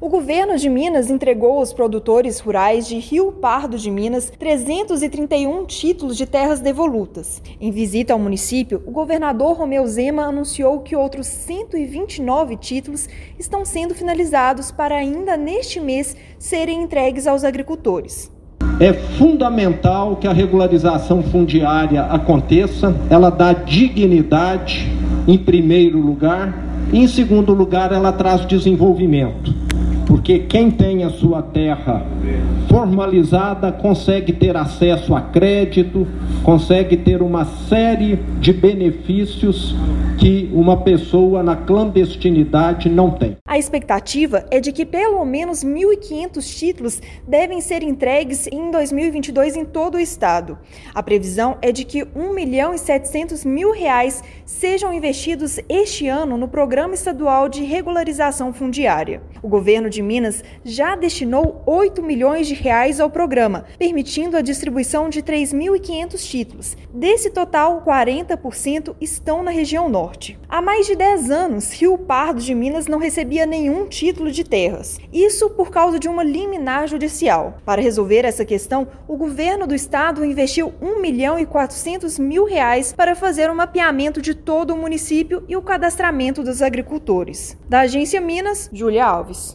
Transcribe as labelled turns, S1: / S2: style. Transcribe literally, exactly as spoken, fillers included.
S1: O governo de Minas entregou aos produtores rurais de Rio Pardo de Minas trezentos e trinta e um títulos de terras devolutas. Em visita ao município, o governador Romeu Zema anunciou que outros cento e vinte e nove títulos estão sendo finalizados para ainda neste mês serem entregues aos agricultores.
S2: É fundamental que a regularização fundiária aconteça, ela dá dignidade em primeiro lugar e em segundo lugar ela traz desenvolvimento. Porque quem tem a sua terra formalizada consegue ter acesso a crédito, consegue ter uma série de benefícios que uma pessoa na clandestinidade não tem.
S1: A expectativa é de que pelo menos mil e quinhentos títulos devem ser entregues em dois mil e vinte e dois em todo o estado. A previsão é de que um milhão e setecentos mil reais sejam investidos este ano no Programa Estadual de Regularização Fundiária. O governo de Minas já destinou oito milhões de reais ao programa, permitindo a distribuição de três mil e quinhentos títulos. Desse total, quarenta por cento estão na região norte. Há mais de dez anos, Rio Pardo de Minas não recebia nenhum título de terras. Isso por causa de uma liminar judicial. Para resolver essa questão, o governo do estado investiu um milhão e quatrocentos mil reais para fazer um mapeamento de todo o município e o cadastramento dos agricultores. Da Agência Minas, Júlia Alves.